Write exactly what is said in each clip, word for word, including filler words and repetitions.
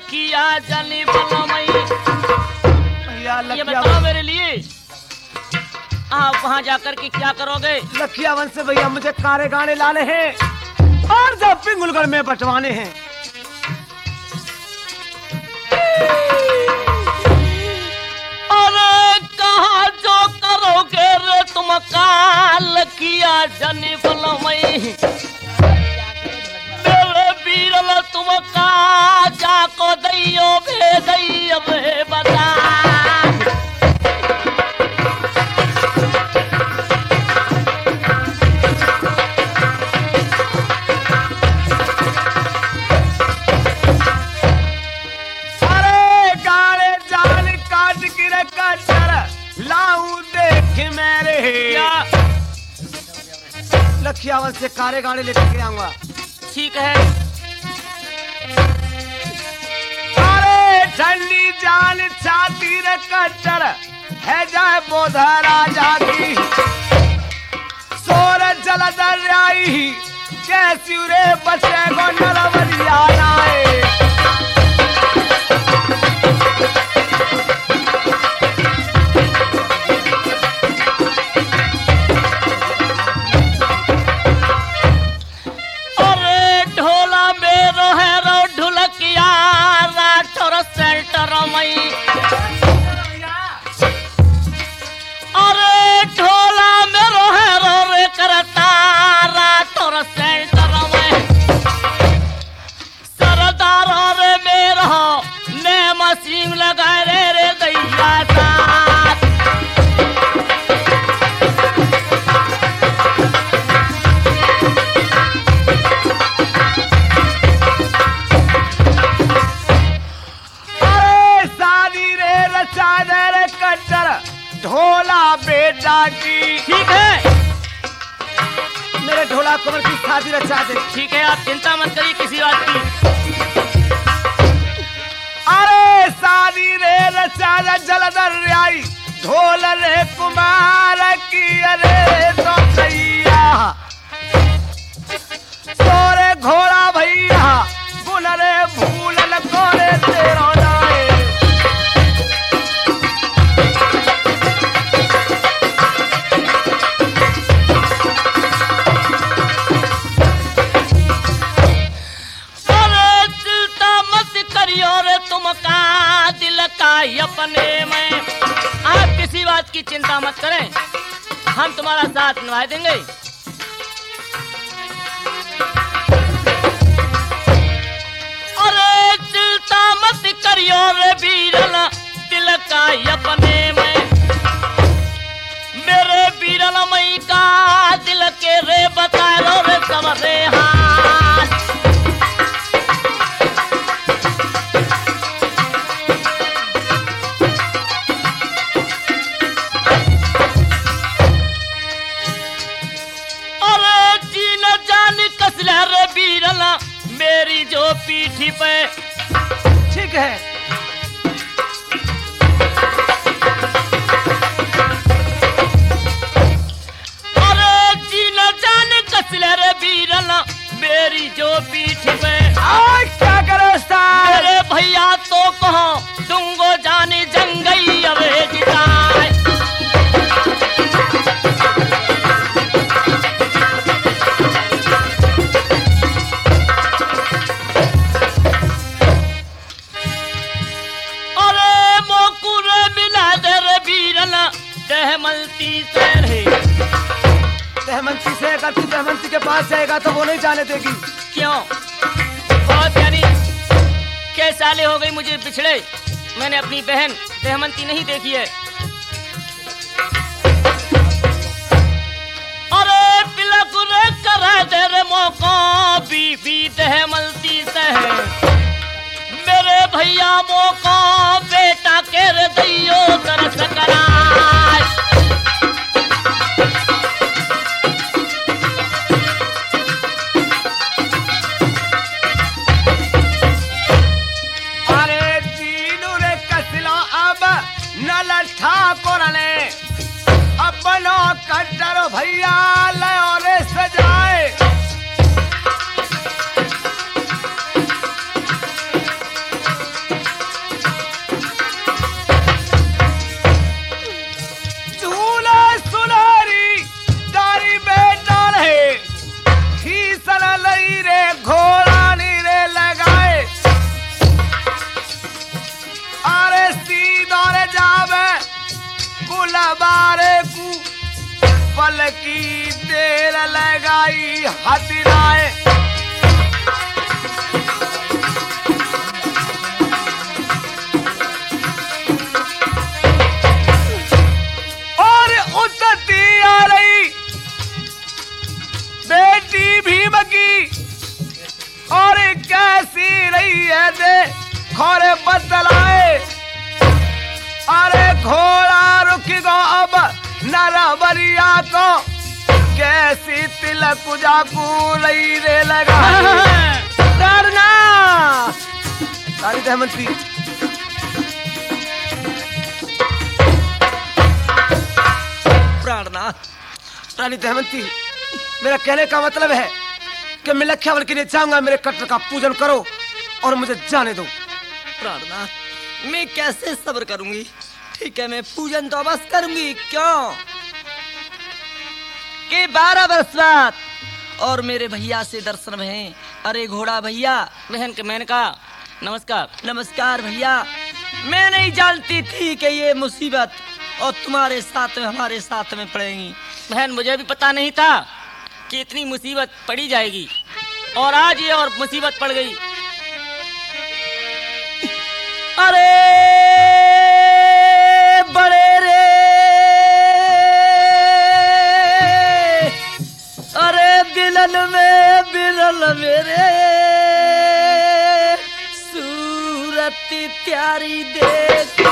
लखिया जनी बलमई। ये बताओ मेरे लिए आप वहाँ जाकर के क्या करोगे? लखिया वंश से भैया मुझे कारे गाने लाने हैं और जब पिंगुलगढ़ में बंटवाने हैं। अरे कहाँ जो करोगे रे तुम का लखिया जनी बलमई। मेरे बीरल तुम का जाको दैयो भे दैयो भे बता। लखिया वंश से कारे गाने लेकर के आऊंगा। ठीक है। अरे ठंडी जान छाती रे कट्टर है जाए बोधा राजा की। सोर जल दरियाई कैसी रे बचे गो नरवरिया नाए। अरे ढोला में रोहे रो रे करता रातों सेंटर में। सरदार रे मेरा ने मशीन लगाए रे रे दैया साथ। ढोला बेटा की। ठीक है। मेरे ढोला कुंवर की शादी रचा दे। ठीक है, आप चिंता मत करिए किसी बात की। अरे शादी रे रचा जल दरियाई ढोल रे कुमार की। अरे तो भैया तोरे घोड़ा भैया बुल रे भूल कोरे तेरो नाए। तुमका दिल का अपने में आप किसी बात की चिंता मत करें, हम तुम्हारा साथ निभा देंगे। अरे चिंता मत करियो रे बीरल दिल का अपने में। मेरे बीरल मई का दिल के रे बता रो रे सब रे हाथ। मेरी जो पीठी पे। ठीक है। अरे जीना जान कसले रे बीरल मेरी जो पीठी पे। आज क्या करो सार? मेरे भैया तो कहो दूंगो जाने जंगई अवे जिताए। दहमंती से रहे। दहमंती से अगर तू दहमंती के पास जाएगा तो वो नहीं जाने देगी। क्यों? बहुत यानी कई साले हो गई मुझे बिछड़े, मैंने अपनी बहन दहमंती नहीं देखी है। अरे पिलक रे करा दे रे मौका बीबी दहमंती से है। मेरे भैया मौका बेटा के रे दैयो तरस करा। ठाकुर ने अपनो कट्टर भैया ले और सजाए। बोल की देर लगाई हथिराए। और उठती आ रही बेटी भीम की, और कैसी रही है दे खोरे बतलाए। अरे घोड़ा रुक गो अब नरबरिया को, कैसी तिलक जाकू रही रे लगा। डरना सारी सहमति। प्राणनाथ रानी दमयंती, मेरा कहने का मतलब है कि मैं लख्यावन के लिए जाऊंगा, मेरे कट्टर का पूजन करो और मुझे जाने दो। प्राणनाथ मैं कैसे सब्र करूंगी? ठीक है मैं पूजन तो अवश्य करूंगी, क्यों कि बारह वर्ष बाद और मेरे भैया से दर्शन भय। अरे घोड़ा भैया। बहन के मैंने कहा नमस्कार। नमस्कार भैया। मैं नहीं जानती थी कि ये मुसीबत और तुम्हारे साथ में हमारे साथ में पड़ेगी। बहन मुझे भी पता नहीं था कि इतनी मुसीबत पड़ी जाएगी, और आज ये और मुसीबत पड़ गई। अरे बड़े रे, अरे बिलन में बिरल मेरे, सूरत त्यारी देखी।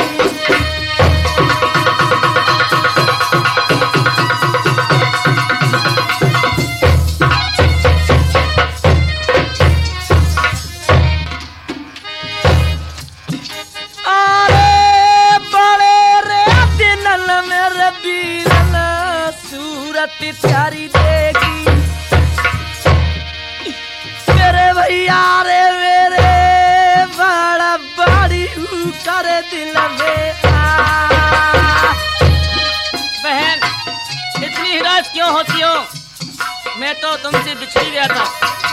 प्यारी देगी मेरे भैया रे, मेरे बड़ा बड़ी कर दिल में आ। बहन इतनी हिरास क्यों होती हो? मैं तो तुमसे बिछड़ गया था।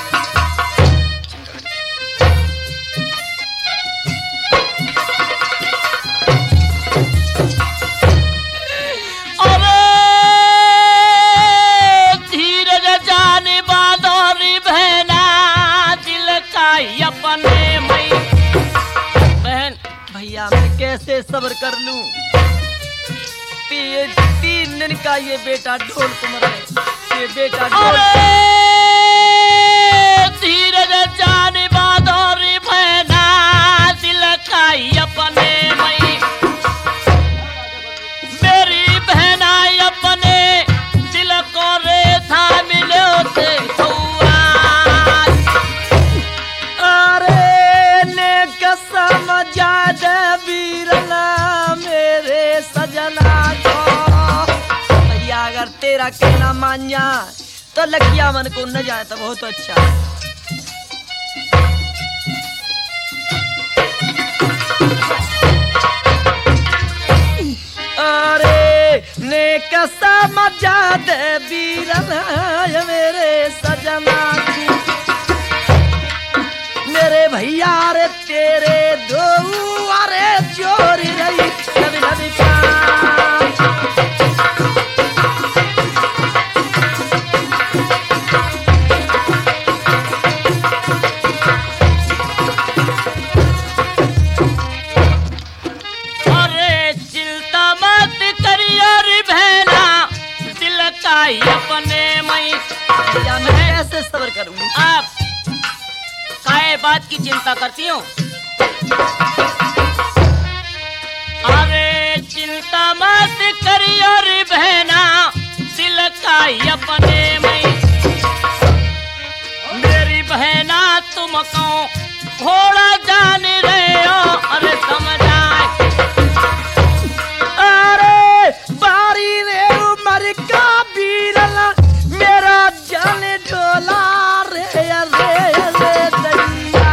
भैया मैं कैसे सब्र कर लूं? ती, तीन दिन का ये बेटा ढोल कुमर है, ये बेटा ढोल। धीरज जाने बादौरी बहना दिल खाई अपने मई, मेरी बहना अपने दिल को रे था मिले होते। अरे ने कसम जाद बीरला मेरे सजना को, भैया अगर तेरा कहना मान जा तो लकिया मन को न जाए तो बहुत अच्छा। अरे ने कसम जाद बीरला मेरे सजना की, मेरे भैया रे तेरे दो अरे चोरी रही नबी नबी अरे चिंता मत करियो रे बहना दिल का अपने मई। भैया मैं कैसे सब्र करूंगी? आप काय बात की चिंता करती हो? अरे चिंता मत करियो रे बहना दिल का अपने मई, मेरी बहना तुमको घोड़ा जान रहे हो। अरे समझाए अरे बारी रे उमर का बीरला मेरा जान ढोला रे रे रे दैया,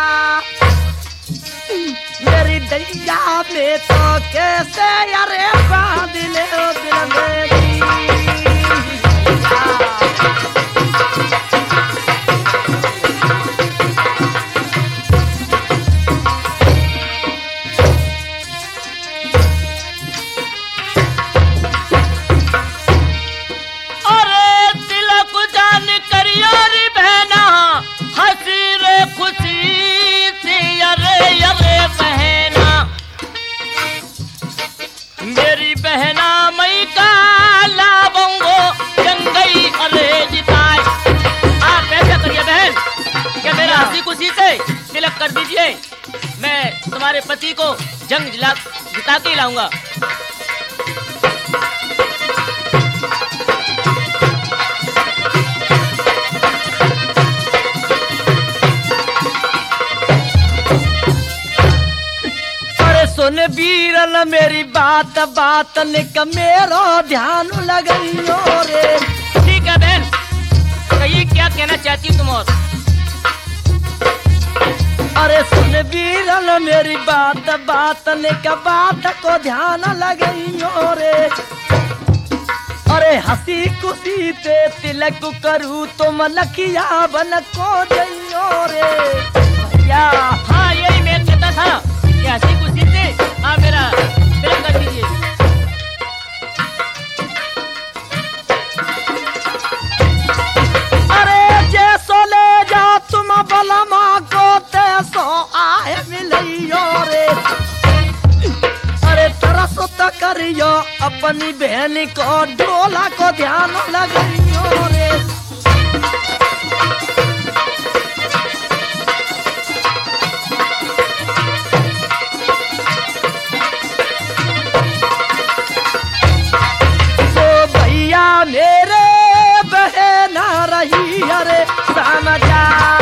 मेरी दैया में तो कैसे अरे बांध ले दिल में। कीजिए, मैं तुम्हारे पति को जंग जिला जिता के लाऊंगा। सुन वीरन मेरी बात बात निक मेरो ध्यान लगाइयो रे। ठीक है बहन, कहिए क्या कहना चाहती हो तुम और? अरे सुन वीरन मेरी बात बात निक बात को ध्यान लगाइयो रे। अरे हंसी खुशी ते तिलक करूँ तुम लखिया बन को जइयो रे भैया। हाँ यही मैं कहता था कि हंसी खुशी से हाँ मेरा तिलक कर दीजिए। अरे जैसो ले जा तुम बलमा को तैसो आए मिलियो रे। अरे तरस तो करियो अपनी बहन को डोला को ध्यान लगाइयो रे। मेरे बहना रही अरे समझा।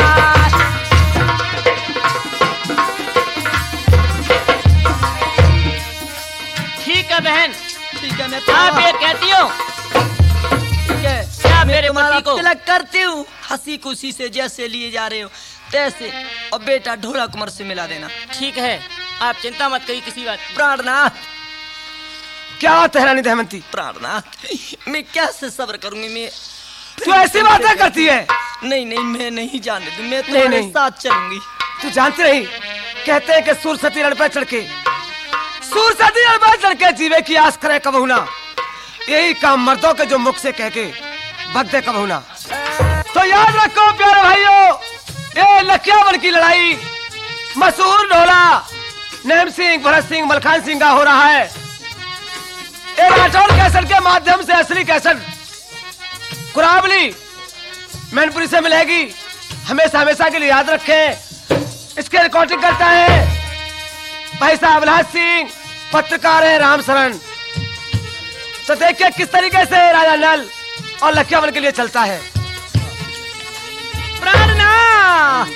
ठीक है बहन, ठीक है मैं आप ये कहती हो ठीक है क्या मेरे पति को तिलक करती हूँ हंसी खुशी से जैसे लिए जा रहे हो तैसे, और बेटा ढोला कुमार से मिला देना। ठीक है, आप चिंता मत करिए किसी बात। प्राणनाथ क्या बात है रानी दमयंती? प्राणनाथ मैं कैसे सब्र करूंगी? मैं तू ऐसी बातें करती है? नहीं नहीं मैं नहीं जाने दूं, मैं नहीं, तुम्हारे नहीं। साथ चलूंगी। तू जानती नहीं, कहते हैं कि सूर सती रण पर चढ़ के सूर सती रण पर चढ़ के जीवे की आस करे कबहू ना। यही काम मर्दों के जो मुख से कह के भगते कबहू ना। तो याद रखो प्यारे भाइयों, ये लखियावन की लड़ाई मशहूर ढोला नेम सिंह, भरत सिंह, मलखान सिंह का हो रहा है। ये राठौर कैसेट के माध्यम से असली कैसेट कुरावली मैनपुरी से मिलेगी। हमेशा हमेशा के लिए याद रखें। इसके रिकॉर्डिंग करता है भाई साहब अभिलाष सिंह, पत्रकार है राम शरण। तो देखिए किस तरीके से राजा नल और लखियावन के लिए चलता है। प्राणनाथ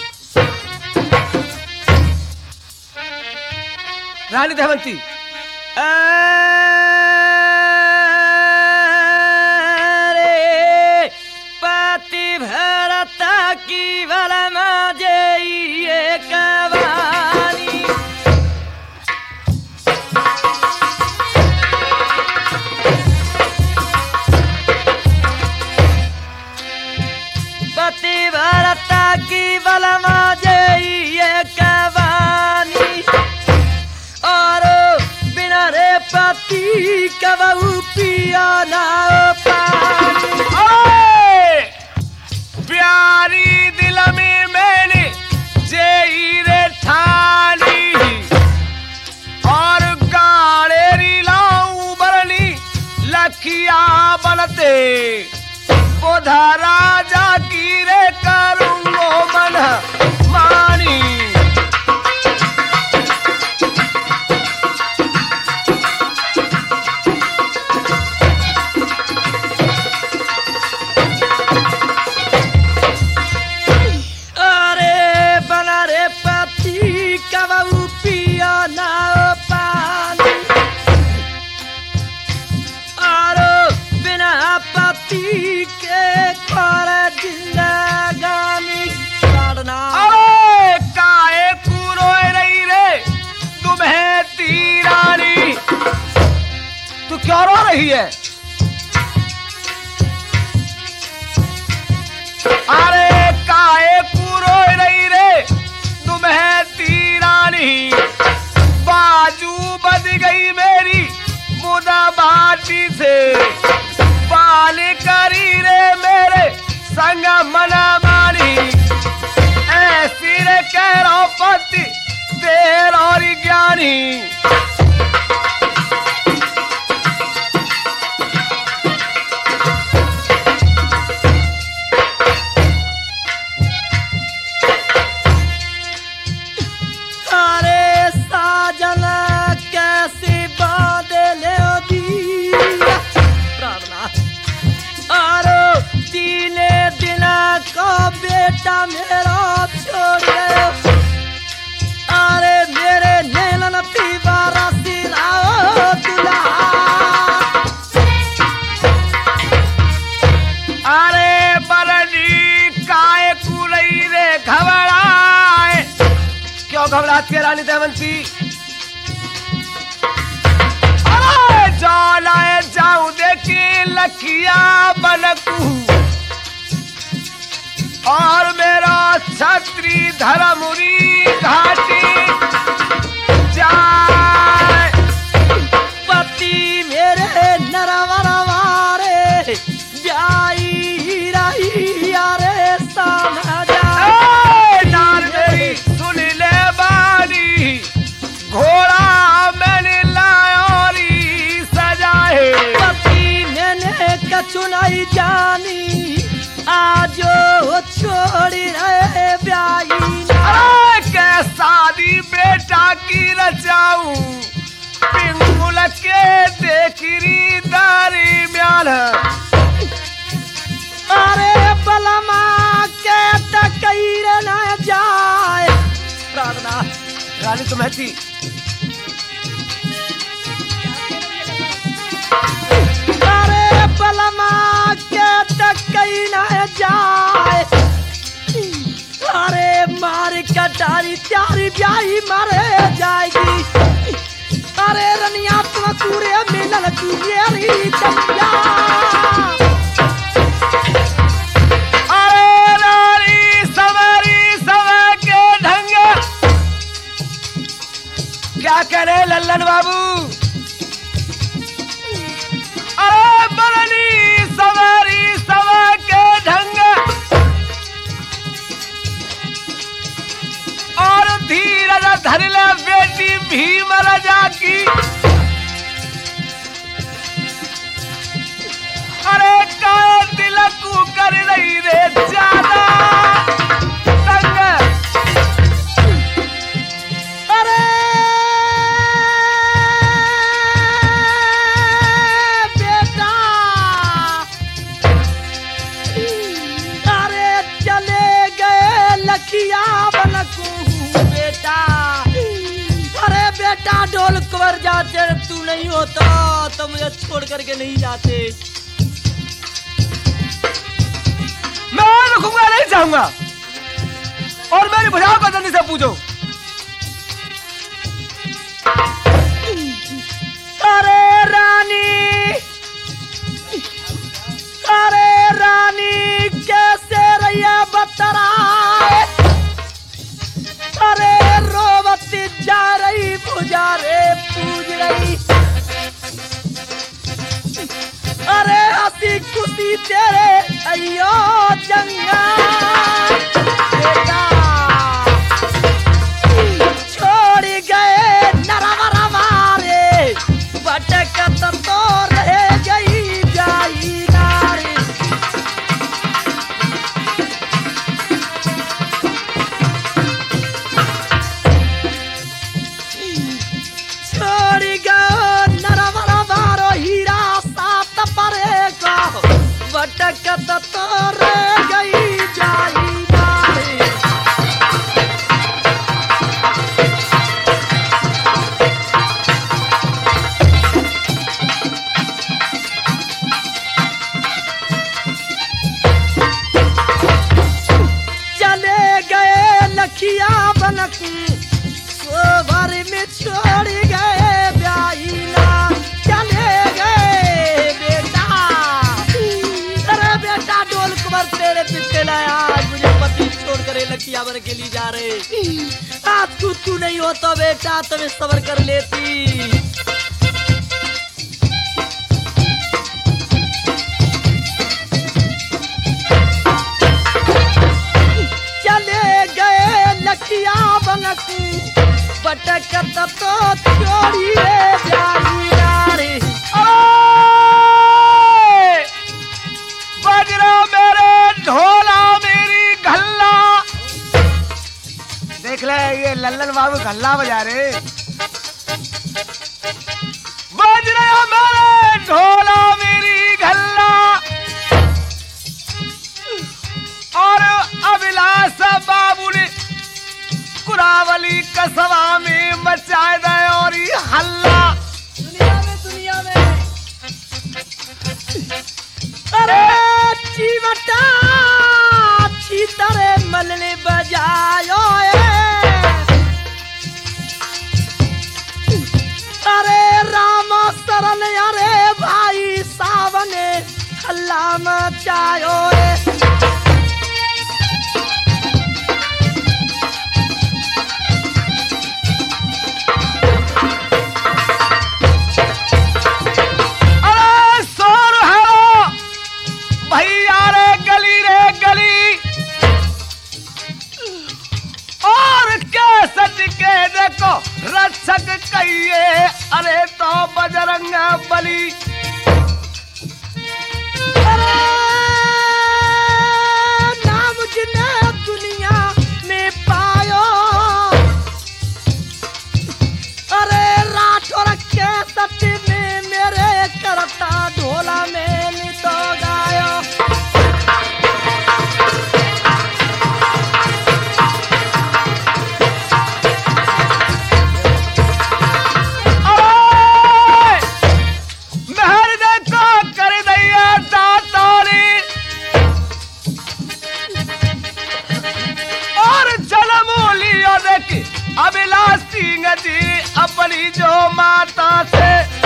रानी दमयंती भरता की बलमा जइए कवानी। पति भरता की बलमा जइए कवानी। और बिना रे पति कबहू पिया ना पानी। प्यारी दिल में मैंने जेई रे ठानी, और गाड़ेरी लाऊं बरनी लखिया बनते बोधा राजा की रे करूंगो मन मानी। कबहू पिया ना पानी। और बिना पति के कर जिंदगानी। अरे काहे कूरो रही रे तुम्हें तीरानी? तू क्यों रो रही है? अरे काहे कूरो रही रे तुम्हें तीरानी? बाजू बज गई मेरी मुदा बाटी से, बाल करी रे मेरे संग मना मानी। ऐसी रे कह रहा पति देर और ज्ञानी। घबराती है रानी दमयंती। अरे जालाए जाऊं देखी लखिया बनकू और मेरा छत्री धर्मपुरी घाटी जाए। पति मेरे नरवरवारे ब्याई रही यारे समझा। नार मेरी सुन ले बानी घोड़ा मैंने लायोरी सजाए। पति मैंने कछु नहीं जानी आजो छोड़ी रहे ब्याई। अरे के शादी बेटा की रचाऊं पिंगुल के देखरी दारी म्याल। अरे बलमा के तकईर न जाए। प्रार्थना रानी तुम्हें थी अरे बलमा के तकई न जाए। अरे मार कटारी प्यारी ब्याही मारे जाएगी। अरे रनिया तुम पूरे मिलल तू मेरी चंदिया। अरे रानी सवारी सवा के ढंग क्या कह रहे लल्लन बाबू। अरे बरनी सवारी सवा के ढंग और धीरज धर ले बेटी भीम राजा की। अरे का तिलक कर रही रे ज्यादा तंग। अरे बेटा अरे चले गए लखिया बनकू बेटा। अरे बेटा ढोल कुंवर जाते तू नहीं होता तो मुझे छोड़ करके नहीं जाते। मैं रुकूंगा नहीं जाऊंगा और मेरी भुजाओं को जल्दी से पूछो। अरे रानी अरे रानी कैसे रहिए बतराए। अरे रोवती जा रही पूजा रे पूज रही। अरे हंसी खुशी तेरे अयो जंगा बेटा छोड़ गए नरवरा मारे भटकत तो रह गई जाई नारी। छोड़ गए नरवरा मारो हीरा सात परे को भटकत तो रह गई जाई नारी। चले गए लखिया बनकू सोभर में छोड़ गए ब्याही ना। चले गए बेटा अरे बेटा ढोल कुंवर तेरे पीछे लाया। आज मुझे पति छोड़ कर लखिया बन के लिए जा रहे। आज तू तू नहीं हो तो बेटा तुम्हें सबर कर लेती। चले गए लखिया बनकू भटकत तो छोड़िए जाई नारी। बजरा मेरे ढोला मेरी घल्ला। देख ले ये लल्लन बाबू घल्ला बजा रहे। बजरा मेरे ढोला मेरी घल्ला और अभिलाष बाबू ने कुरावली कसबा में मचाए दे और ये हल्ला। दुनिया में दुनिया में अरे चीवटा चीतरे मलने बजायो सरल अरे भाई सावने हल्ला मचायो रे। अरे शोर है भैया रे गली रे गली, और कैसट के देखो रक्षक कहिए अरे तो बजरंग बली। अरे नाम जिन्हें दुनिया में पायो, अरे राठौर के सच में मेरे करता ढोला में तो गायो। अभिलाष सिंह जी अपनी जो माता से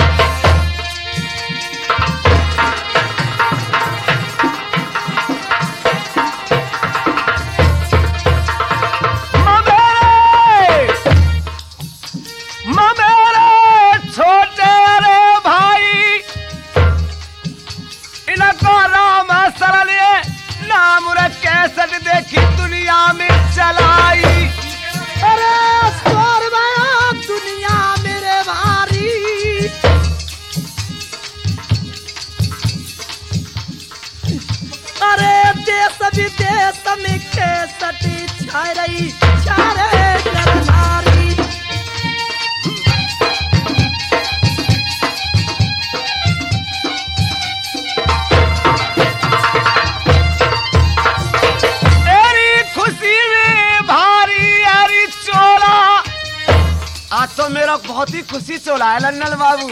ममेरे ममेरे छोटे रे भाई, इनको राम सरल नाम रे कैसेट देखी दुनिया में चलाई। अरे स्वर में दुनिया मेरे भारी, अरे देश विदेश में कैसटी छा रही चारे करनारी। आज तो मेरा बहुत ही खुशी चोला है लन्नल बाबू।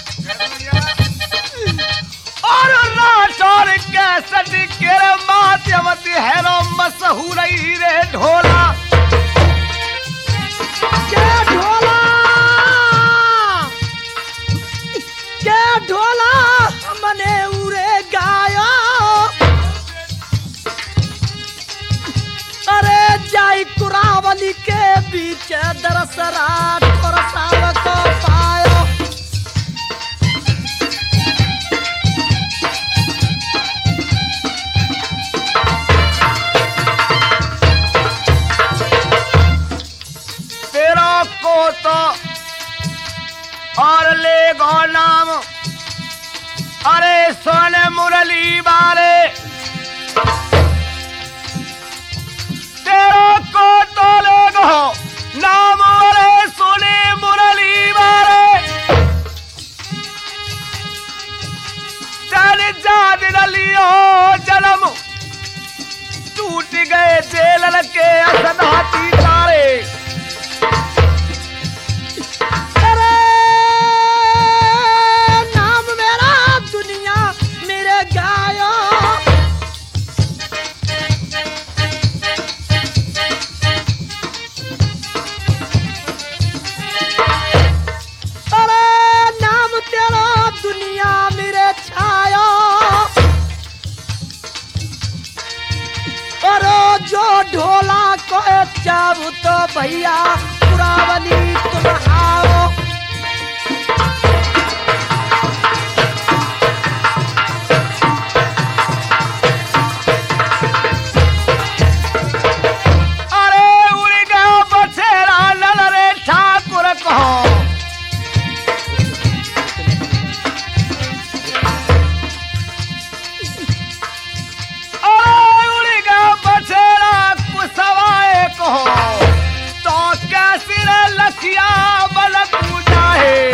और राठौर कैसेट के माध्यमती है रो मशहूर रे ढोला। क्या ढोला क्या ढोला हमने उरे गायो, अरे जाई कुरावली के बीच दरस राठौर साव को पायो। तेरा को तो और ले गो नाम अरे सोने मुरली बारे, तेरा को तो ले गो नाम अरे सोने मुरली बारे। जान जान लियो जन्म टूट गए जेल के असनाती तारे। अरे नाम मेरा दुनिया मेरे गायो, अरे नाम तेरा दुनिया मेरे छायो। और जो ढोला को चाबू तो भैया पुरावली तुम आओ। अरे उड़ गया बछेरा नल रे ठाकुर कहो, अरे उड़ गया बछेरा कुसवाए कहो, तो कैसी रे लखिया बल पूजा है।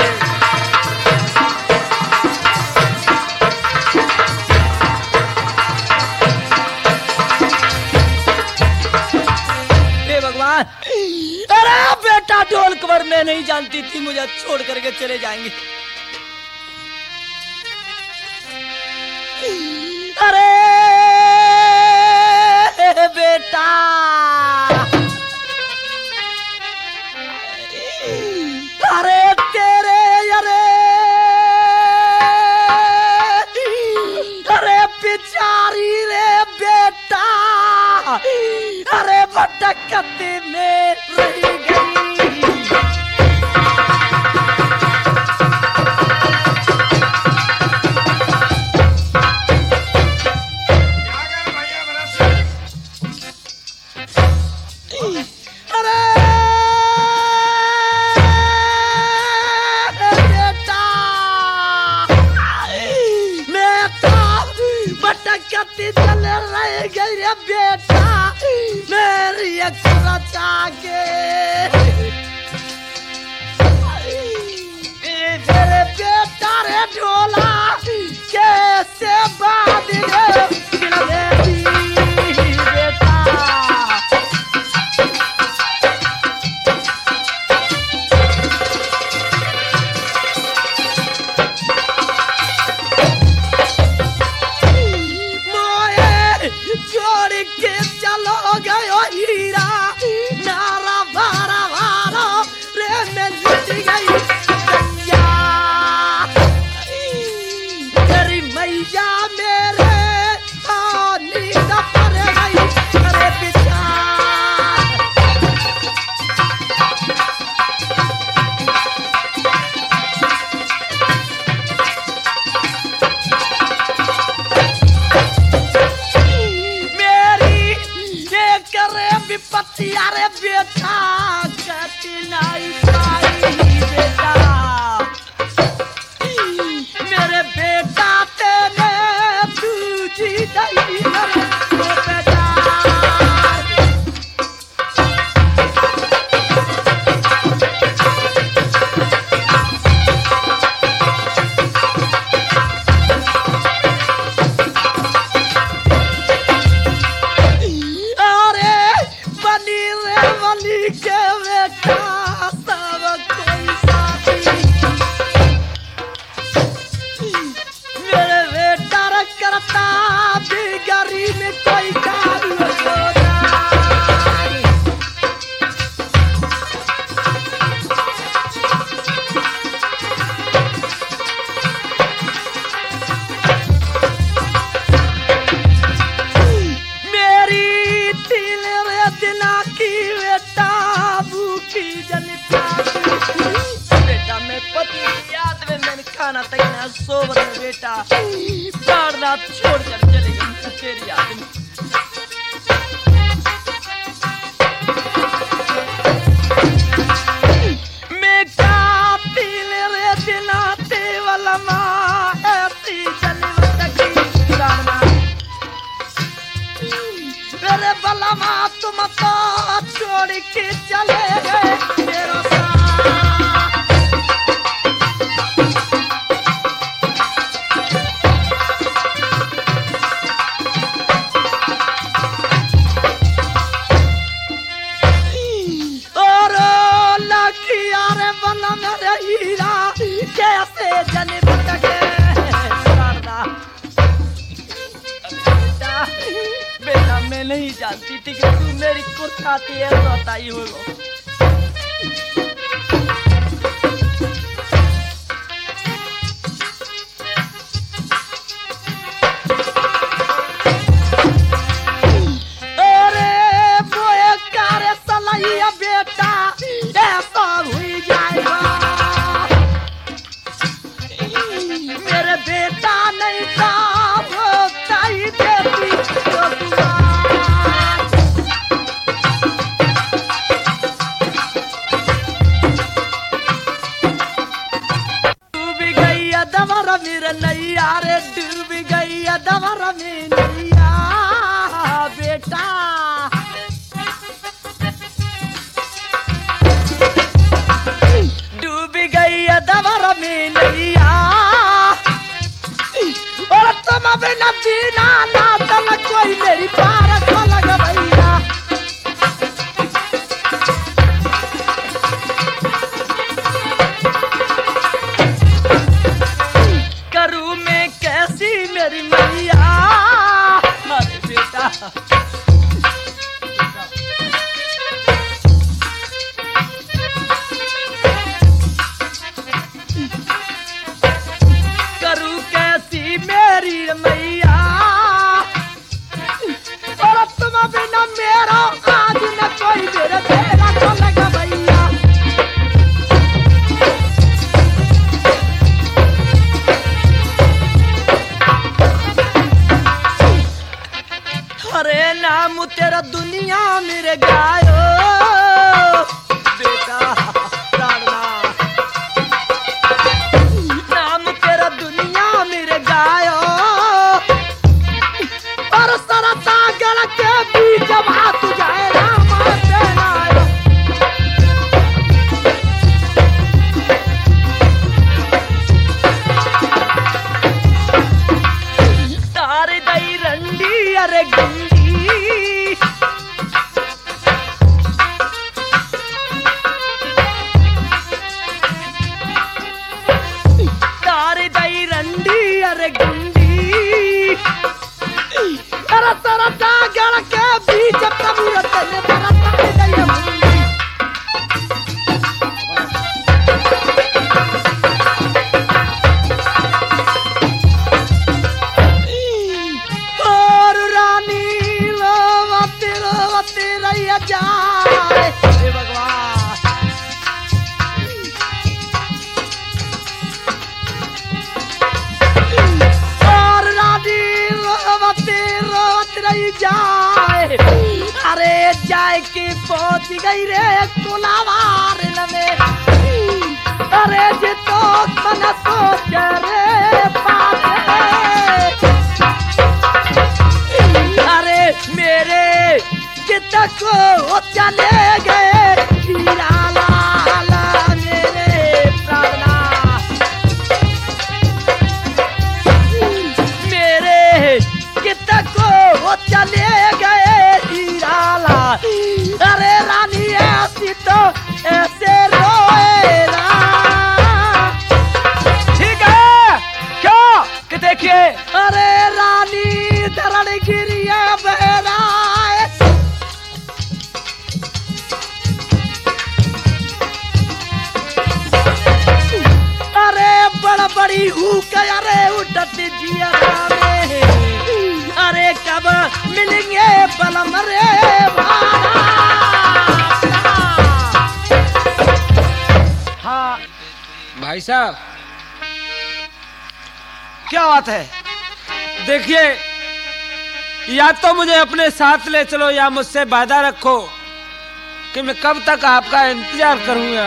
हे भगवान, अरे बेटा ढोल कवर मैं नहीं जानती थी मुझे छोड़ करके चले जाएंगे। अरे बेटा अरे तेरे अरे भटकते में रह गई। अरे बेटा मैं तो भटकती चल रह गई रे बेटा मेरी अखरा जागे मेरे बेटा रे ढोला कैसे बांध रे बेटी बेटा। छोड़ के चलो गयो हीरा नारा भारा भारा रे मैं लुट गई कन्या तेरी मैया मेरे नींद पर गई अरे पिता। विपत्ति अरे बेटा कठिनाई पाई बेटा मेरे बेटा तेने तुझी दई बेटा। के बेटा सब कोई साथी मेरे बेटा रे करता बिगड़ी में कोई काम होता। मेरी दिल रे दिला की बेटा बेटा मैं पति याद में मैंने खाना तक ना सो बना बेटा चार रात छोड़ कर चले गई तेरी याद में। मैं का दिल रे दिलाते वाला माँ ऐसी जलवत की राना मेरे बला माँ तुम तो छोड़ के चले गए मेरा और लखिया रे बला मेरे हीरा कैसे जने भटके बेटा मैं नहीं जानती थी कि तू मेरी कुछ खाती है तो बताई होगा। अरे बोए कारे सलाइया बेटा ऐसा हुई जाएगा मेरे बेटा नहीं था वो ताई देती तो दवरा मेरा नैया रे डूब गई दवरा में नैया बेटा। डूब गई दवरा में नैया और तुम अब न जीना ना तल कोई मेरी पार खोलग भैया। करूँ मैं कैसी मेरी मैया अरे बेटा करूँ कैसी मेरी मैया जाए। अरे जाए के पहुंच गई रे कुलावार में। अरे जे तो मन सोच रे पापे। अरे मेरे जित को चले गए हीरा लाल मेरे प्राणनाथ। मेरे जित को चले गए हीरा लाल। अरे रानी ऐसी तो ऐसे रोए ना। ठीक है क्या कि देखिए अरे रानी धरण गिरी है बहरा। अरे बड़ बड़ी हुक अरे उठत जिया में। अरे कब मिलेंगे बलम रे भाड़ा। हाँ भाई साहब क्या बात है? देखिए या तो मुझे अपने साथ ले चलो या मुझसे वादा रखो कि मैं कब तक आपका इंतजार करूंगा।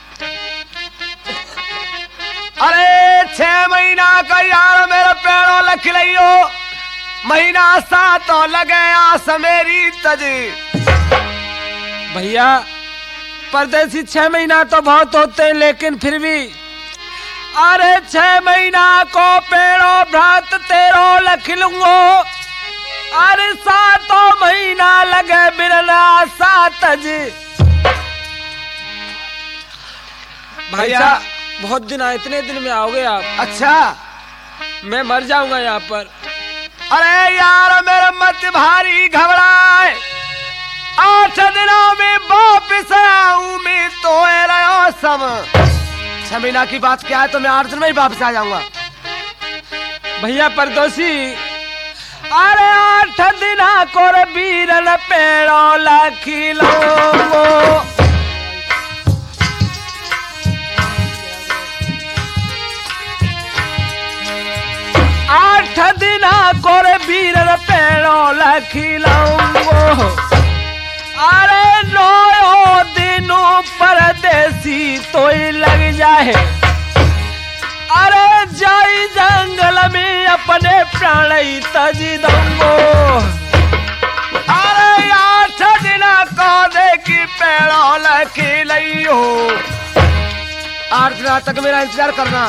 अरे छह महीना का यार मेरे पेड़ों लख लियो। महीना सातों लगे आस मेरी तजी। भैया परदेसी छह महीना तो बहुत होते हैं लेकिन फिर भी अरे छह महीना को पेड़ों भ्रात तेरो लख लूंगो। अरे सातों महीना लगे बिरना सातज। भैया बहुत दिन आए, इतने दिन में आओगे आप? अच्छा मैं मर जाऊंगा यहाँ पर। अरे यार मेरा मत भारी घबराए। आठ दिनों में वापिस आऊं मैं तो रहो सब। छह महीना की बात क्या है तो मैं आठ दिन में ही वापस आ जाऊंगा। भैया परदोसी अरे आठ दिना को बीरन पेड़ों लखी लो। आठ दिना को बीरन पेड़ों लखी लो। अरे नौ दिनों परदेसी तो ही लग जाए। अरे जाई जंगल में अपने प्राण तजी दूंगो। अरे आठ दिना को देखी पेड़ों लखी लियो। आठ दिना तक मेरा इंतजार करना।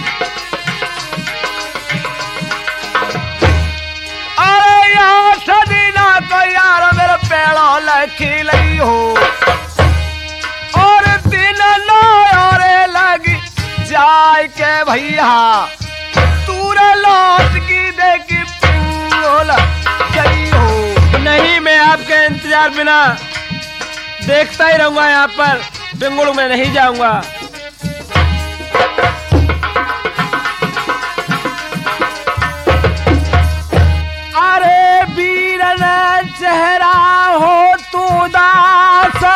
अरे आठ दिना को यार मेरे पेड़ों लखी लियो। और दिन लो और लगी जाए के भैया तूरे लौट की देखी बोला गई हो। नहीं मैं आपके इंतजार बिना देखता ही रहूंगा। यहाँ पर बेंगलुरु में नहीं जाऊंगा। अरे बीरन चेहरा हो तू दास।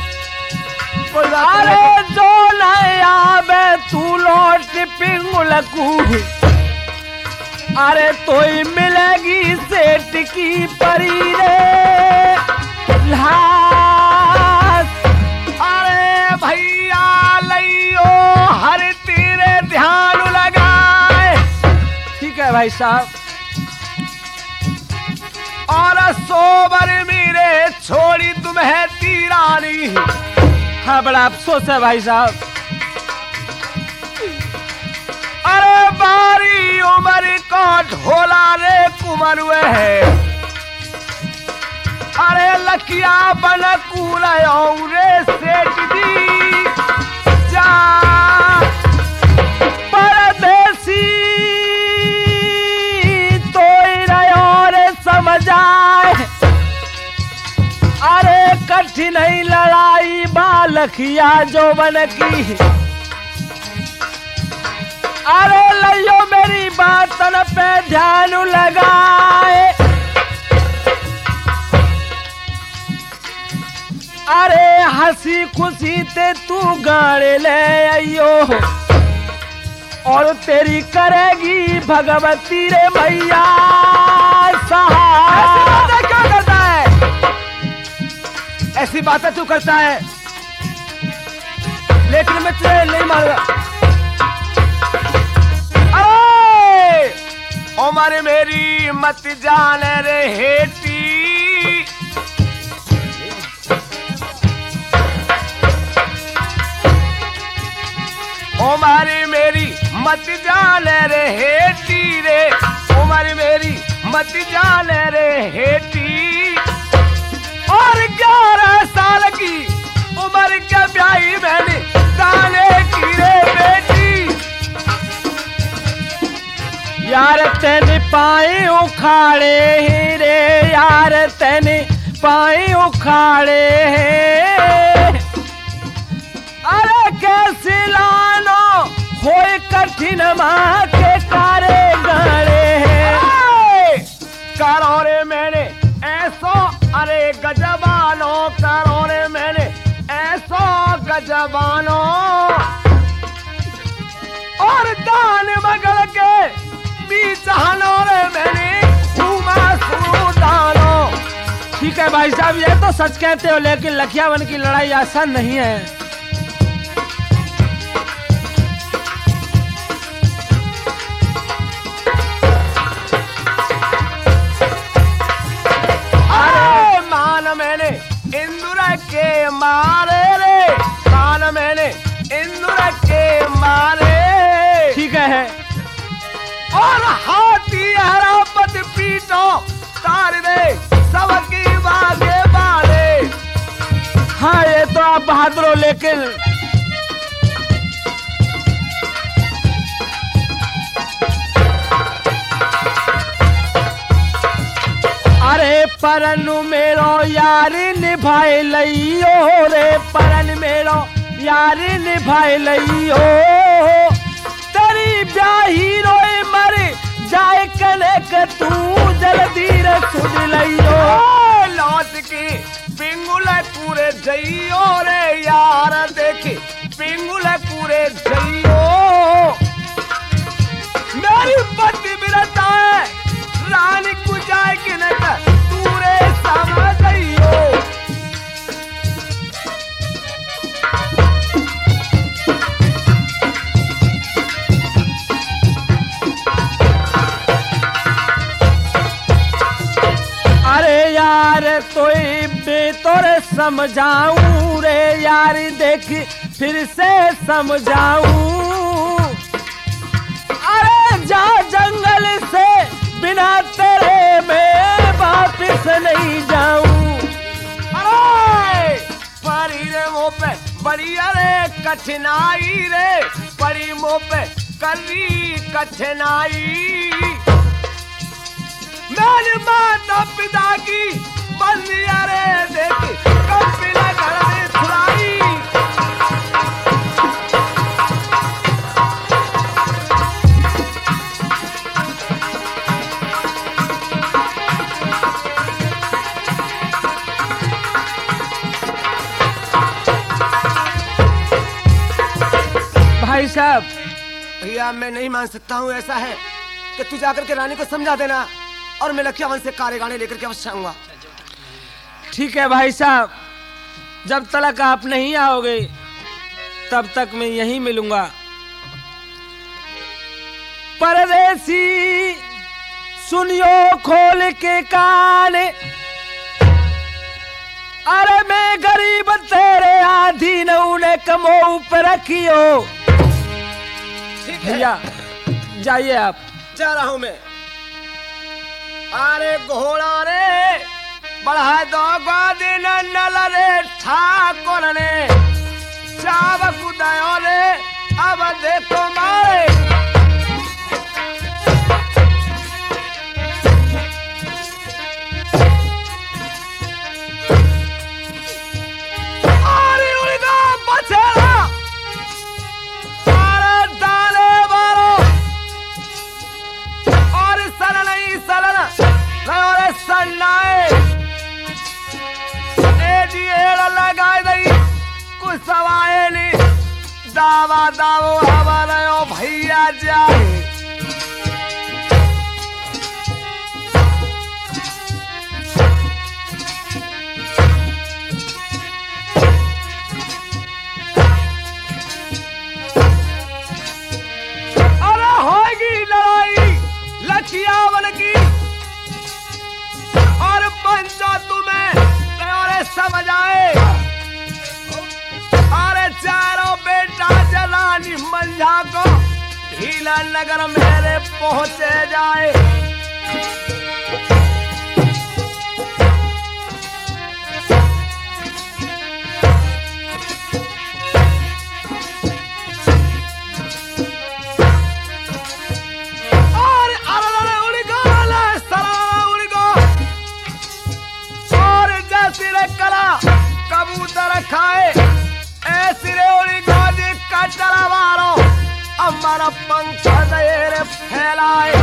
अरे जो नया बे तू लौट पिंगुल कू। अरे तो ही मिलेगी सेठ की परी रे लाश। अरे भैया लियो हर तेरे ध्यान लगाए। ठीक है भाई साहब। और सोबर मेरे छोड़ी तुम्हें तीरानी। हाँ बड़ा अफसोस है भाई साहब। अरे बारी उम्र को ढोला रे कुमर है। अरे लकिया बन कूला रे सेठ दी जा परदेसी तो रे समझाए। अरे कठिन ही लड़ाई बालखिया जो बन की। अरे लियो मेरी बातन पे ध्यान लगाए। अरे हंसी खुशी ते तू गाने ले आइयो। और तेरी करेगी भगवती रे मैया सहाय। ऐसी बातें तू करता है, लेकिन मैं तुझे नहीं मारूंगा। अरे उमर मेरी मत जान रे हेटी, उमर मेरी मत जान रे हेटी रे, उमर मेरी मत जान रे हेटी। और ग्यारह साल की उम्र के ब्याही मैंने दाने की रे बेटी। यार तेने पाए उखाड़े ही रे, यार तेने पाए उखाड़े हैं। अरे कैसे लानो होए कठिन माँ के कारे गाड़े हैं। करो रे मैंने ऐसो, अरे गजबानो करो रे मैंने ऐसो गजबानो। और दान मगल के बीच हनो रे मैंने घूमा सुदानो। ठीक है भाई साहब, ये तो सच कहते हो, लेकिन लखियावन की लड़ाई आसान नहीं है। के मारे रे, मान मैंने इंद्र के मारे। ठीक है। और हाथी हरापत पीटो तार दे सबकी बागे बारे। हाँ ये तो आप बहादुर हो, लेकिन अरे परन मेरो यारी निभाए लइयो रे, परन मेरो यारी निभाए लइयो। तेरी ब्याही रोए मर जाए कने के तू जल्दी रे सुन लइयो। लौट के पिंगुल पूरे जइयो रे यार, देखी पिंगुल पूरे जइयो। मेरी पति बिरता है रानी को जाए कि न तूरे समझ गइयो। अरे यार तो बेतोरे समझाऊं रे यार, देख फिर से समझाऊं। अरे जा जंगल से बिना तेरे मैं वापिस नहीं जाऊं। अरे परी रे मुँह पे बड़ी अरे कठिनाई रे, बड़ी मुँह पे करी कठिनाई। मेरी माता पिता की बंदिया रे देखी कपिला घर में छुड़ाई। भाई साहब, भैया मैं नहीं मान सकता हूँ। ऐसा है कि तू जाकर के रानी को समझा देना और मैं लखियावन से कारे गाने लेकर के अवश्य आऊंगा। ठीक है भाई साहब, जब तक आप नहीं आओगे तब तक मैं यहीं मिलूंगा। परदेसी सुनियो खोल के कान, अरे मैं गरीब तेरे आधीन उन्हें कमो पर रखियो। भैया जाइए आप। जा रहा हूं मैं। अरे घोड़ा रे बढ़ा दो दिन नल रे ठाकुर ने चावक उदयो रे अब देखो मारे। अरे उड़गा बचेरा अरे डाले मारो और सल नहीं सलन रे सन्नाए लगाए दई कुछ सवाए नहीं दावा दावो हमारे ओ भैया जाए। घोड़ा को भीला नगर मेरे पहुंचे जाए। और अरे उड़ गो सरा उड़ गो और जैसी रे कला कबूतर खाए ऐसी रे उड़ी गो जी कचरा मारो हमारा पंख देर फैलाए।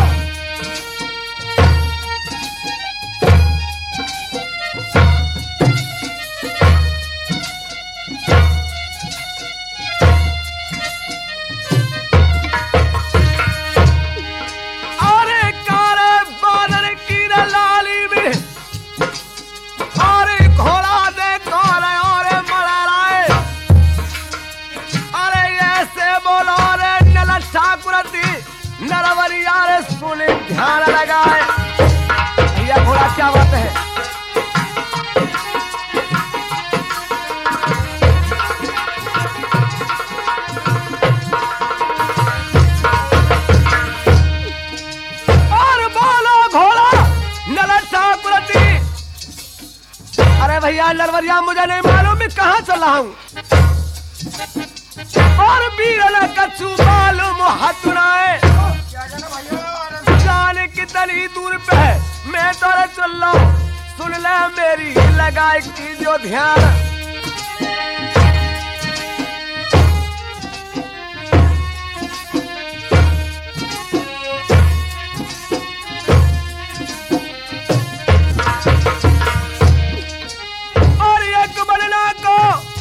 अरे कारे बादल की लाली में अरे घोड़ा देखो रे और मराए। अरे ऐसे बोलो रे ठाकुर नरवरिया रे सुने ध्यान लगाए। भैया घोड़ा क्या बात है? और बोलो घोड़ा नल ठाकुर। अरे भैया नरवरिया मुझे नहीं मालूम मैं कहाँ चल रहा हूँ। और बीरला कछु मालूम हथुनाए जाने कितनी दूर पे है मैं तोरे चल रहा हूँ। सुन ले मेरी लगाए की जो ध्यान। और एक बनना को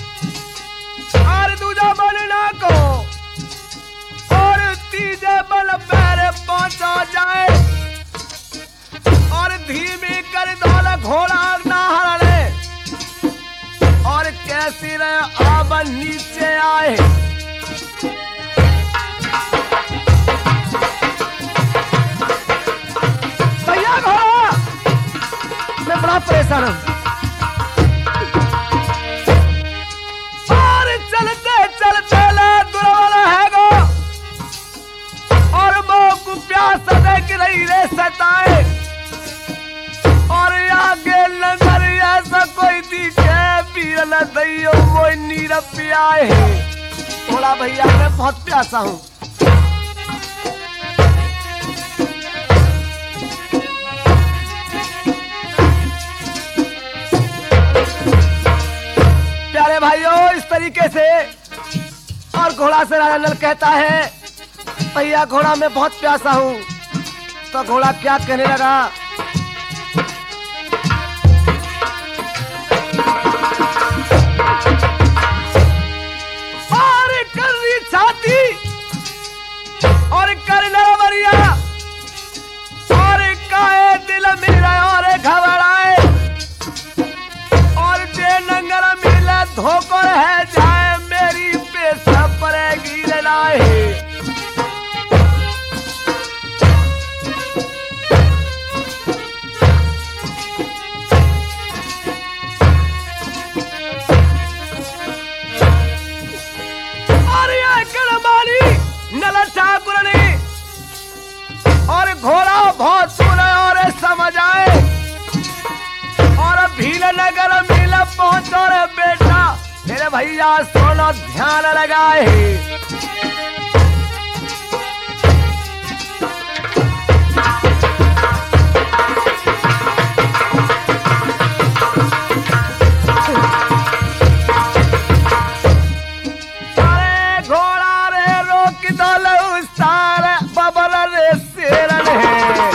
और दूजा बनना को और तीजे बल पैरे पहुंचा जाए। और धीमी कर दौला घोड़ा ना हरले और कैसी रहे आब नीचे आए। भैया घोड़ा मैं बड़ा परेशान हूं। चलते चलते ले दुर्बल है गो और मोह प्यास देख रही रे सताए। और आगे नजर ऐसा कोई दिखे पीर न दैयो वो नीर पियाए। थोड़ा भैया मैं बहुत प्यासा हूँ। प्यारे भाइयों इस तरीके से और घोड़ा से राजा नल कहता है भैया घोड़ा मैं बहुत प्यासा हूँ। तो घोड़ा क्या कहने लगा? और कर रही छाती और कर नरवरिया और काहे दिल मेरा और घबराए। और जे नंगर मिला धोकर है जाए मेरी पेशा पड़ेगी लड़ाई। और ये कलमानी नल ठाकुर ने और घोड़ा बहुत सुना और समझ आए। और भील नगर मिला पहुंचो रे बेटा मेरे भैया सोना ध्यान लगाए। अरे घोड़ा रे रोक दो उस्तार बबल रे शेरन है।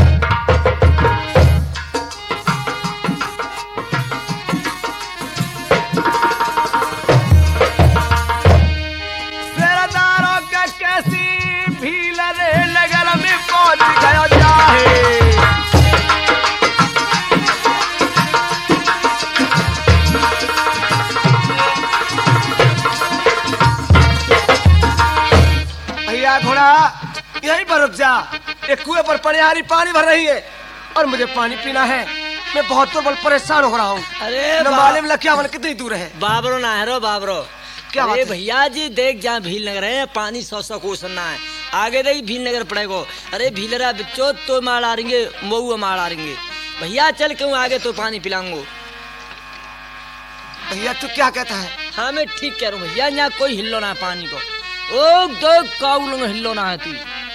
यहीं पर रुक जा। एक कुएं पर पनियारी पानी भर रही है और मुझे पानी पीना है। मैं बहुत दुर्बल परेशान हो रहा हूँ। अरे न मालूम लखियावन कितनी दूर है। बाबरो ना है रो बाबरो क्या बात अरे है? भैया जी देख जहाँ भील नगर है पानी सौ सौ कोस ना है आगे नहीं भील नगर पड़ेगो। अरे भीलरा बच्चों तो मार आ रहेंगे मऊ मार आ रहेंगे भैया चल क्यों आगे तो पानी पिलाऊंगो। भैया तू क्या कहता है? हाँ मैं ठीक कह रहा हूँ भैया यहाँ कोई हिल्लो ना है पानी को। ओ दो काउल में हिल्लो ना है तू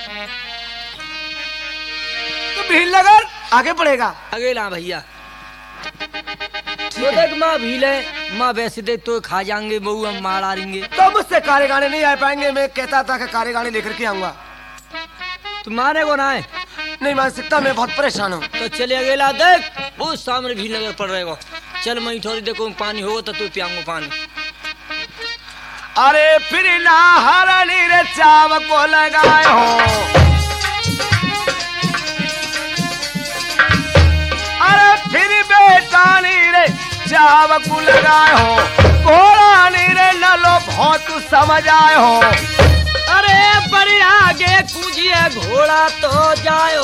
तो भीलनगर आगे बढ़ेगा। आगे ला भैया तो देख माँ भील है माँ वैसे देख तो खा जाएंगे मऊ हम मार आ रहेंगे। तो मुझसे कारे गाने नहीं आ पाएंगे। मैं कहता था कि कारे गाने लेकर के आऊंगा। तू माने को ना है नहीं मान सकता, मैं बहुत परेशान हूँ। तो चले अगेला देख वो सामने भील नगर पड़ रहेगा। चल मैं थोड़ी देखो पानी होगा तो तू पियांगो पानी। अरे फिर ना हरनी रे चाव को लगाए हो। अरे फिर बेटानी रे चाव को लगाए हो। घोड़ा नी रे नलो बहुत समझ आए हो। अरे बड़ी आगे कूजिए घोड़ा तो जायो।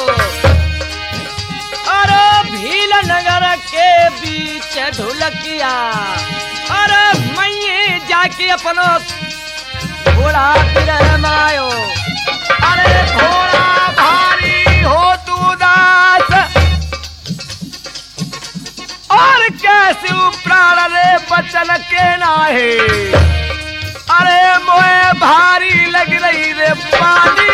अरे भील नगर के बीच ढुलकिया। अरे मैं जाके अपनो घोड़ा पिरमायो। अरे घोड़ा भारी हो तू दास और कैसे प्राण रे बचन के नाहे। अरे मोए भारी लग रही रे पानी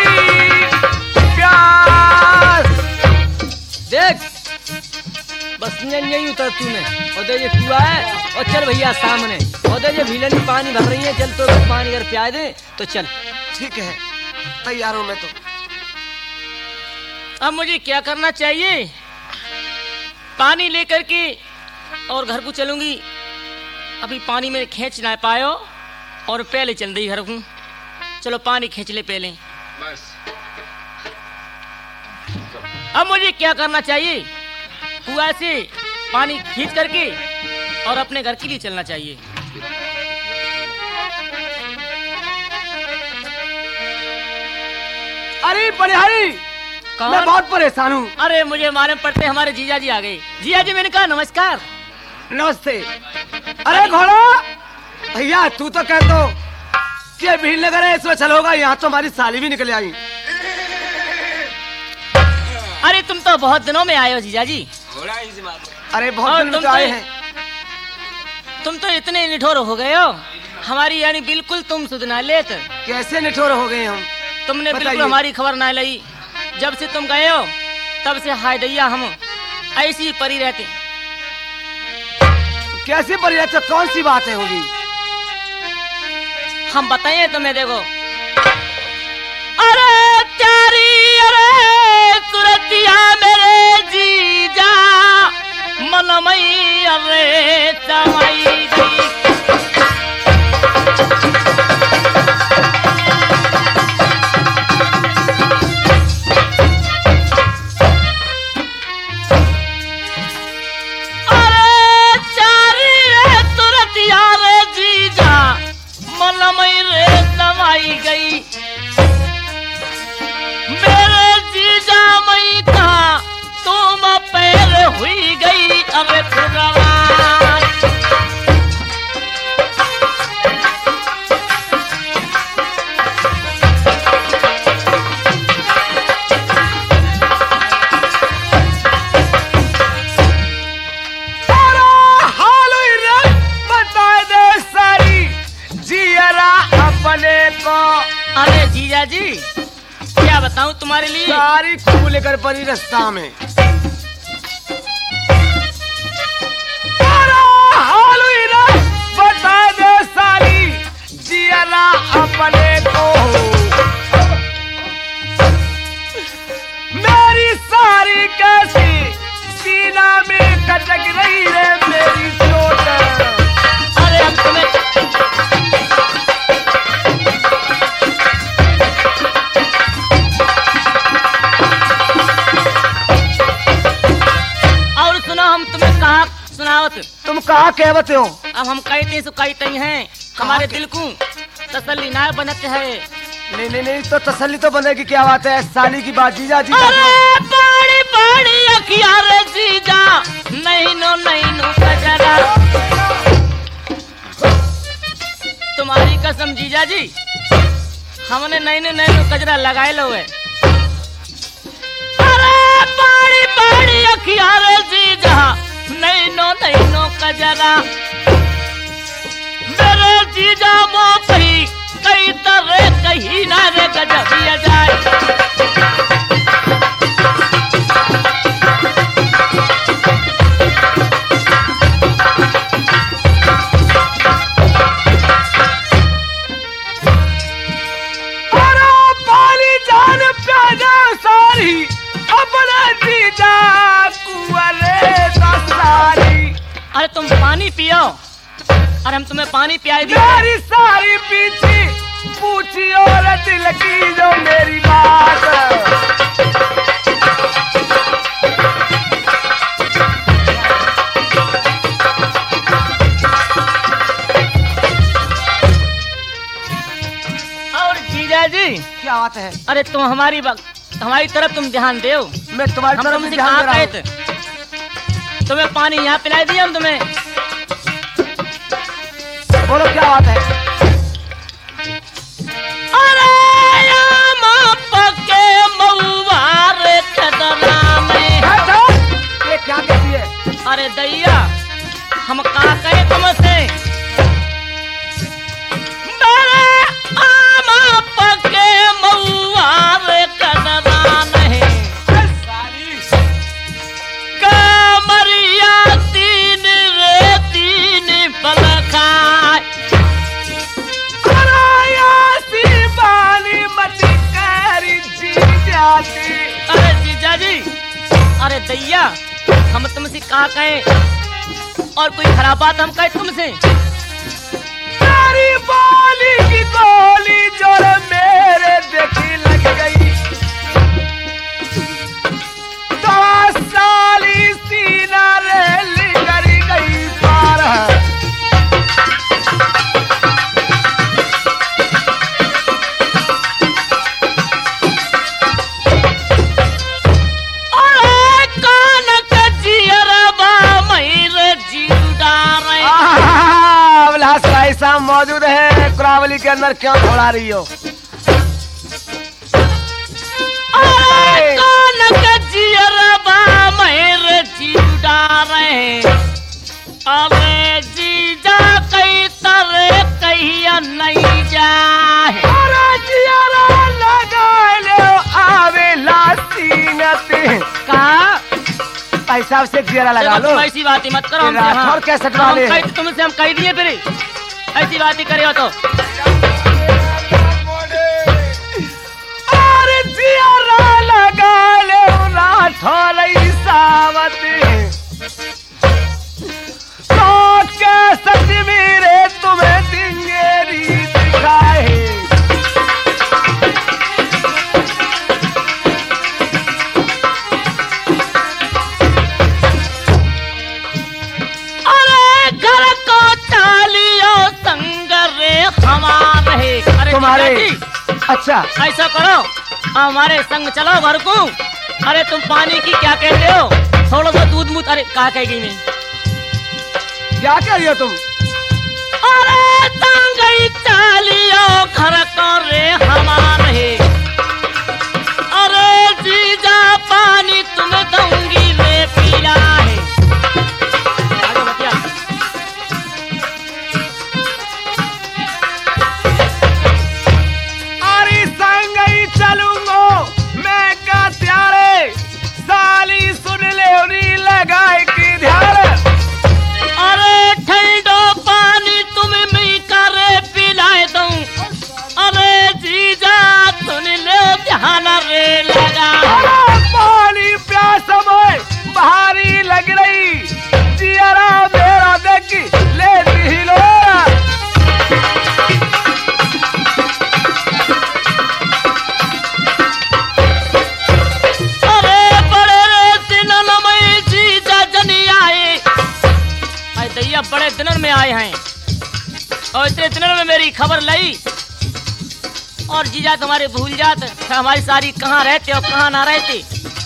प्यास। देख बस यही उतर तूने और दे ये कुआ है और चल भैया सामने और दे ये भीलन पानी भर रही है। चल तो पानी अगर प्याय दे तो चल। ठीक है तैयार हूं मैं तो। अब मुझे क्या करना चाहिए? पानी लेकर के और घर को चलूंगी। अभी पानी में खींच ना पायो और पहले चल रही घर को। चलो पानी खींच ले पहले। बस अब मुझे क्या करना चाहिए? कुआं से पानी खींच करके और अपने घर के लिए चलना चाहिए। अरे बनिहारी कौन? मैं बहुत परेशान हूँ। अरे मुझे मालूम पड़ते हमारे जीजा जी आ गए। जीजा जी मैंने कहा नमस्कार। नमस्ते। अरे घोड़ा भैया तू तो कह दो कि भीड़ नगर है इसमें चलोगा। यहाँ तो हमारी साली भी निकल आई। अरे तुम तो बहुत दिनों में आए हो जीजा जी। घोड़ा ही से बात है। अरे बहुत और दिन में तुम तो तो- आए हैं। तुम तो इतने निठोर हो गए हो हमारी यानी बिल्कुल तुम सुध ना लेत। कैसे निठोर हो गए हम? तुमने बिल्कुल बताइए। हमारी खबर ना ली। जब से तुम गए हो तब से हाय दैया हम ऐसी ही परी रहते। कैसे बढ़िया तो कौन सी बात है होगी? हम बताएं तुम्हें देखो। अरे तेरी अरे तुरतिया मेरे जीजा मनमई अरे तमई गई। गई मेरे जीजा मई का तुम पैर हुई गई। अरे खुदावा अपने को। अरे जीजा जी क्या बताऊं तुम्हारे लिए? सारी खूब लेकर पड़ी रास्ता में। हाल हुई ना बता दे साली जियरा अपने को। मेरी सारी कैसी सीना में कटक रही है मेरी चोट। अरे अब तुम्हें सुनावत। तुम कहा कहवत हो? अब हम कहते सो कहते हैं हमारे दिल को तसल्ली ना बनत है। नहीं नहीं नहीं तो तसल्ली तो बनेगी। क्या बात है साली की बात जीजा जी। अरे बड़ी बड़ी अखियां रे जीजा नहीं नो नहीं नो कजरा। तुम तुम्हारी कसम जीजा जी, हमने नैनो नैनो कजरा लगाए लो है। अरे पानी पानी अखियारे जीजा, नैनो नैनो कजरा मेरे जीजा मो कही कई तरह कहीं ना रे गजबिया जाए। अरे तुम पानी पियो और हम तुम्हें पानी पियाई दी। मेरी सारी पीछी पूछी और दिल की जो मेरी बात। और जीजा जी क्या बात है? अरे तुम हमारी बात हमारी तरफ तुम ध्यान दो। मैं तुम्हारी तरफ तुमसे ध्यान दे रहा हूं। तुम्हें पानी यहाँ पिलाई दिया हम तुम्हें। बोलो क्या बात है? अरे पके मऊवार खदरा में। ये क्या कहती है? अरे दैया हम कहा कहे तुमसे, पके मऊवार खदरा नहीं कमरिया तीन रे तीन पलखा। अरे जीजा जी, अरे दैया हम तुमसे कहा कहें और कोई खराब बात हम कहे तुमसे। तेरी बोली की गोली जो मेरे देखी लग गई, दो साली सीना रेली करी गई पार। ऐसा मौजूद है कुरावली के अंदर, क्यों छोड़ा रही हो? अरे जीजा कई तरह कहिया नहीं जाए। आवे लासीनते कहा पैसा से जीरा लगा लो। ऐसी बात ही मत करो। हम और कैसे तुमसे हम कह दिए फिर ऐसी बात ही करे हो तो। अरे जीरा लगा ले राठौर सावत तो कैसे मेरे तुम्हें दिंगेरी दिखाए। तुम्हारे अच्छा ऐसा करो हमारे संग चलो घर को। अरे तुम पानी की क्या कहते हो? थोड़ा सा दूध मूत। अरे क्या कहेगी मैं? क्या कह रही हो तुम? अरे संग चालियो घर को रे हमारे। अरे जीजा पानी तुम दूंगी रे पिया है। लगाए की ध्यान। अरे ठंडो पानी तुम्हें मैं करे पिलाए दूं। अरे जीजा सुन ले ध्यान रे लगा। पानी प्यास में भारी लग रही, जियारा मेरा देखी लेती ही लो। बड़े दिनों में आए हैं और इतने दिनों में मेरी खबर लाई और जीजा तुम्हारे भूल जात हमारी सारी कहाँ रहते और कहाँ ना रहते।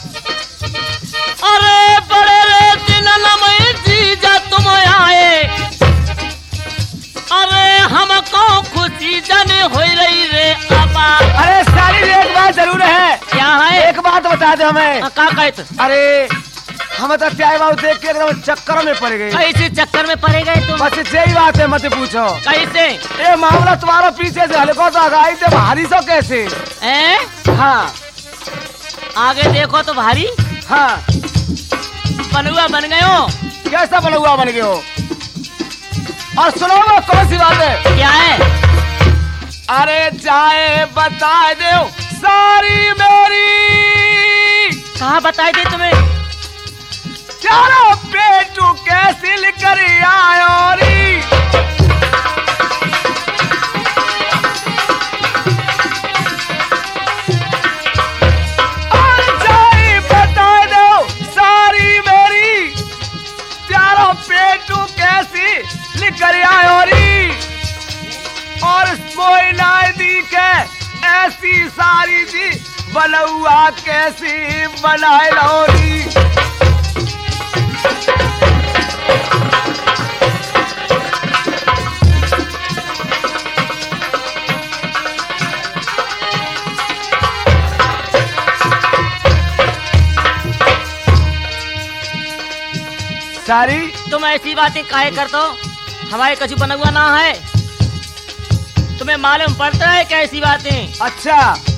अरे बड़े दिनों में जीजा तुम आए, अरे हमको जीजा ने हो रही रे आपा। अरे सारी एक बात जरूर है। क्या है? एक बात बता दे हमें। का कहत? अरे हम तो त्याई बाबू देख के एकदम चक्कर में पड़ गए। कैसे चक्कर में पड़े गए तुम? बस यही बात है, मत पूछो। कैसे? ये मामला तुम्हारा पीछे से हल्को सा आई थे, भारी सो कैसे? ए? हाँ आगे देखो तो भारी। हाँ बनुआ बन गए हो। कैसा बनुआ बन गए हो? और सुनो वो कौन सी बात है? क्या है? अरे जाए बता दो सारी मेरी। कहाँ बताई थी तुम्हें? चारों पेटू कैसी लिकर आयोरी। और जाए बता दो सारी मेरी, चारों पेटू कैसी लिकर आयोरी। और कोई नादी के ऐसी सारी जी बनौआ कैसी बनाए लौरी। सारी तुम ऐसी बातें काहे करते हो? हमारे कछु बना हुआ ना है। तुम्हें मालूम पड़ता है कैसी बातें? अच्छा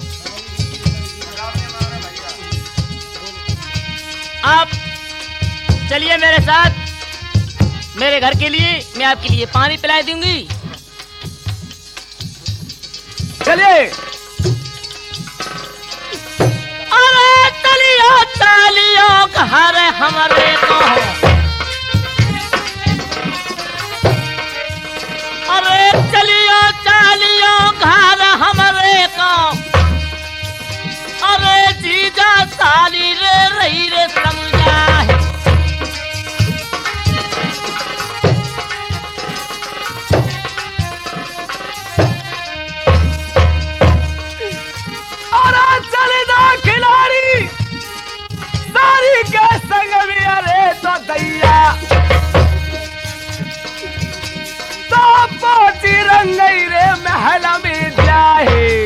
आप चलिए मेरे साथ मेरे घर के लिए, मैं आपके लिए पानी पिला दूंगी। चलिए। अरे चलियो चलियो घर हमारे को। अरे चलियो चलियो घर हमारे को। अरे जीजा साली रे रही रे समझा है। अरे चले ना खिलाड़ी सारी के संग में। अरे तो दैया तो पोती रंगई रे महल में जाए।